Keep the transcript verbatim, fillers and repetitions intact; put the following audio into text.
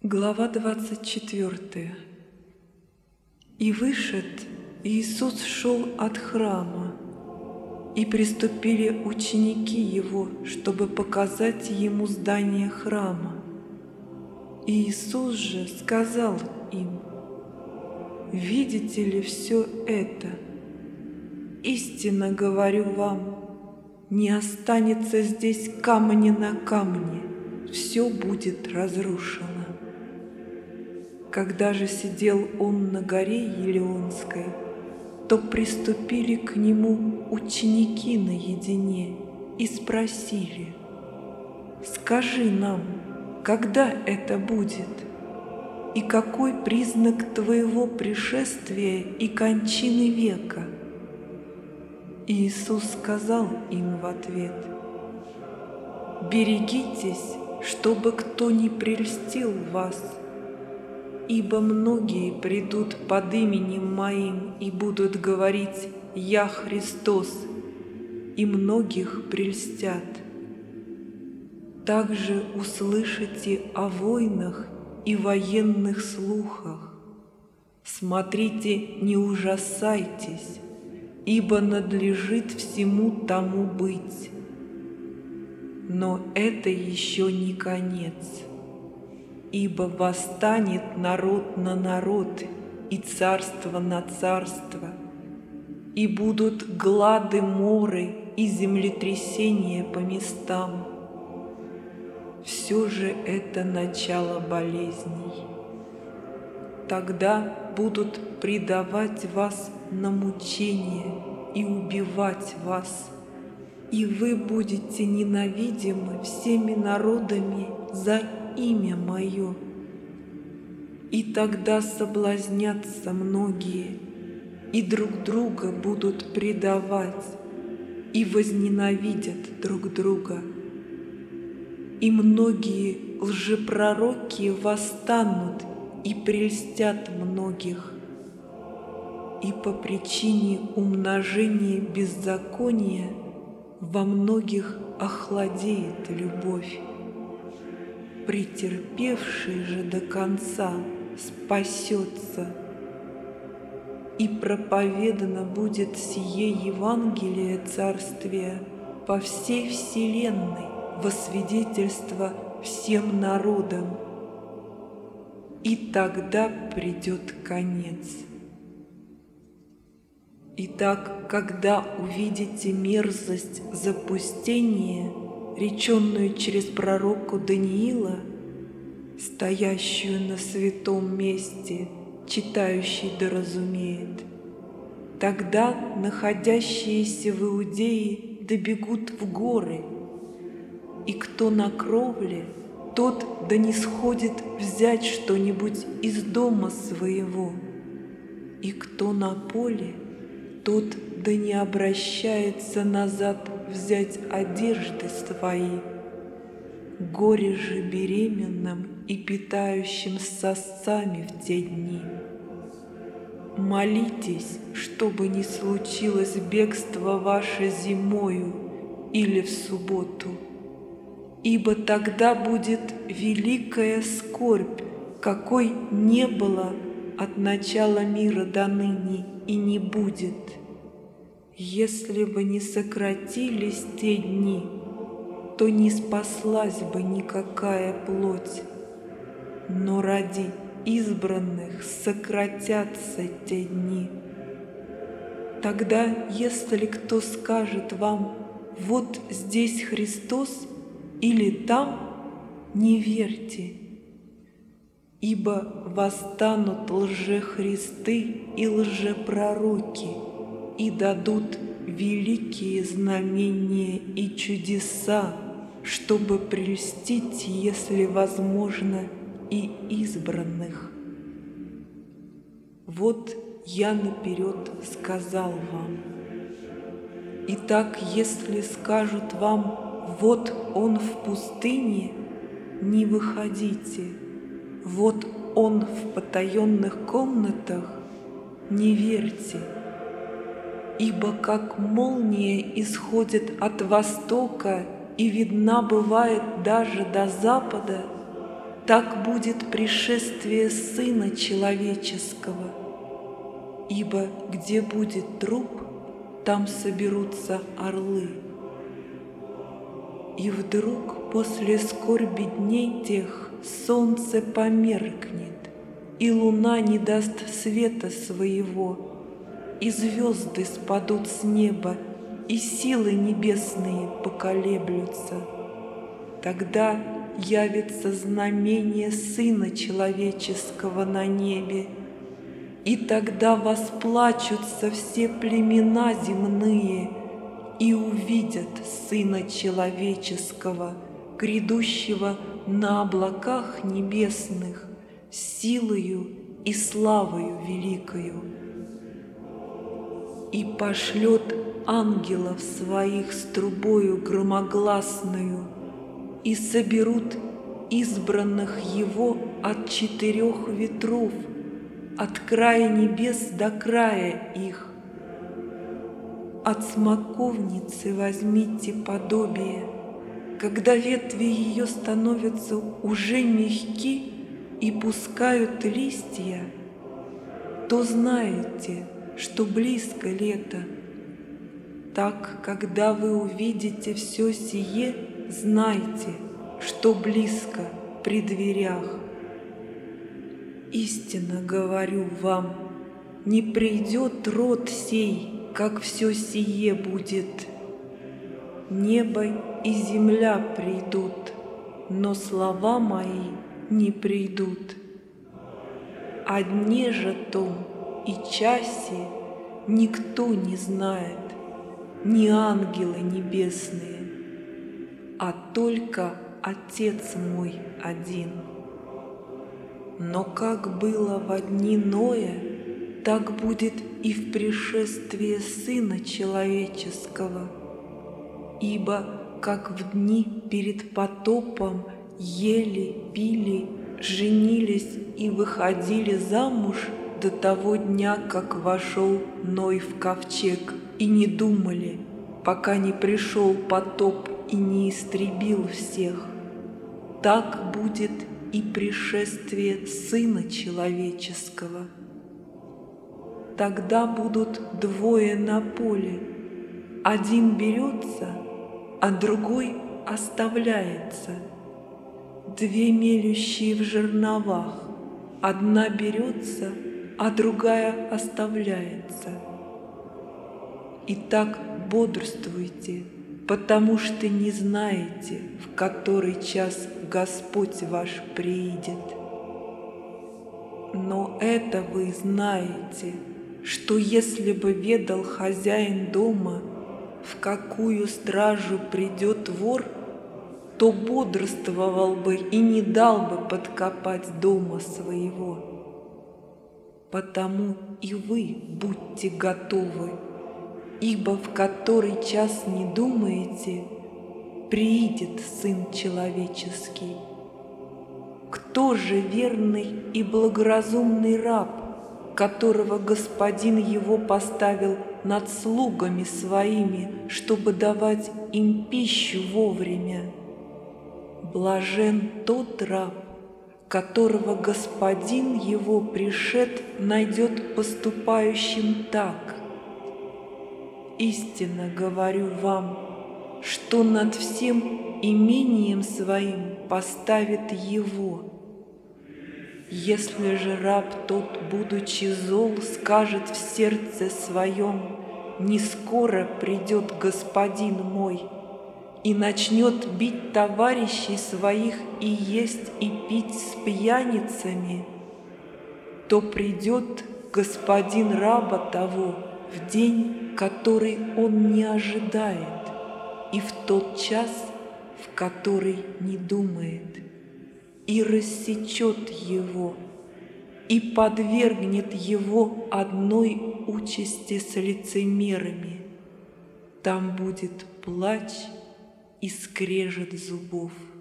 Глава двадцать четвёртая. «И вышед, Иисус шел от храма, и приступили ученики Его, чтобы показать Ему здание храма. Иисус же сказал им: «Видите ли все это? Истинно говорю вам, не останется здесь камня на камне, все будет разрушено». Когда же сидел он на горе Елеонской, то приступили к нему ученики наедине и спросили: «Скажи нам, когда это будет? И какой признак твоего пришествия и кончины века?» Иисус сказал им в ответ: «Берегитесь, чтобы кто не прельстил вас. Ибо многие придут под именем Моим и будут говорить: Я Христос, и многих прельстят. Также услышите о войнах и военных слухах. Смотрите, не ужасайтесь, ибо надлежит всему тому быть. Но это еще не конец. Ибо восстанет народ на народ и царство на царство, и будут глады, моры и землетрясения по местам. Все же это начало болезней. Тогда будут предавать вас на мучение и убивать вас, и вы будете ненавидимы всеми народами за имя Мое. И тогда соблазнятся многие, и друг друга будут предавать, и возненавидят друг друга. И многие лжепророки восстанут и прельстят многих. И по причине умножения беззакония во многих охладеет любовь. Претерпевший же до конца спасется. И проповедано будет сие Евангелие Царствия по всей вселенной во свидетельство всем народам. И тогда придет конец. Итак, когда увидите мерзость запустения, реченную через пророка Даниила, стоящую на святом месте, читающий да разумеет, тогда находящиеся в Иудее добегут в горы, и кто на кровле, тот да не сходит взять что-нибудь из дома своего, и кто на поле, тот да не обращается назад взять одежды свои. Горе же беременным и питающим сосцами в те дни. Молитесь, чтобы не случилось бегство ваше зимою или в субботу, ибо тогда будет великая скорбь, какой не было от начала мира до ныне и не будет. Если бы не сократились те дни, то не спаслась бы никакая плоть, но ради избранных сократятся те дни. Тогда, если кто скажет вам: «Вот здесь Христос» или «там», не верьте, ибо восстанут лжехристы и лжепророки, и дадут великие знамения и чудеса, чтобы прельстить, если возможно, и избранных. Вот я наперед сказал вам. Итак, если скажут вам: «Вот он в пустыне», не выходите, «Вот он в потаенных комнатах», не верьте. Ибо как молния исходит от востока и видна бывает даже до запада, так будет пришествие Сына Человеческого. Ибо где будет труп, там соберутся орлы. И вдруг после скорби дней тех солнце померкнет, и луна не даст света своего, и звезды спадут с неба, и силы небесные поколеблются. Тогда явится знамение Сына Человеческого на небе, и тогда восплачутся все племена земные и увидят Сына Человеческого, грядущего на облаках небесных, силою и славою великою. И пошлет ангелов своих с трубою громогласною, и соберут избранных Его от четырех ветров, от края небес до края их. От смоковницы возьмите подобие, когда ветви ее становятся уже мягки и пускают листья, то знаете, что близко лето. Так, когда вы увидите все сие, знайте, что близко при дверях. Истинно говорю вам, не придет род сей, как все сие будет. Небо и земля придут, но слова мои не придут. О дне же том и часе никто не знает, ни ангелы небесные, а только Отец мой один. Но как было во дни Ноя, так будет и в пришествии Сына Человеческого. Ибо как в дни перед потопом ели, пили, женились и выходили замуж до того дня, как вошел Ной в ковчег, и не думали, пока не пришел потоп и не истребил всех, так будет и пришествие Сына Человеческого. Тогда будут двое на поле, один берется, а другой оставляется. Две мелющие в жерновах, одна берется, а другая оставляется. Итак, бодрствуйте, потому что не знаете, в который час Господь ваш приидет. Но это вы знаете, что если бы ведал хозяин дома, в какую стражу придет вор, то бодрствовал бы и не дал бы подкопать дома своего. Потому и вы будьте готовы, ибо в который час не думаете, приидет Сын Человеческий. Кто же верный и благоразумный раб, которого господин его поставил над слугами своими, чтобы давать им пищу вовремя? Блажен тот раб, которого господин его пришед найдет поступающим так. Истинно говорю вам, что над всем имением своим поставит его. Если же раб тот, будучи зол, скажет в сердце своем: «Не скоро придет господин мой», и начнет бить товарищей своих и есть и пить с пьяницами, то придет господин раба того в день, который он не ожидает, и в тот час, в который не думает, и рассечет его, и подвергнет его одной участи с лицемерами. Там будет плач и скрежет зубов.